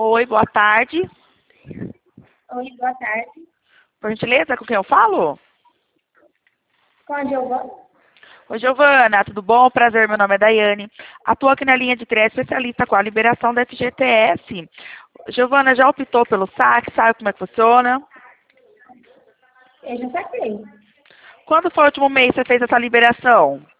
Oi, boa tarde. Oi, boa tarde. Por gentileza, com quem eu falo? Com a Giovana? Oi, Giovana, tudo bom? Prazer, meu nome é Daiane. Atuo aqui na linha de crédito especialista com a liberação da FGTS. Giovana, já optou pelo saque? Sabe como é que funciona? Eu já saquei. Quando foi o último mês que você fez essa liberação?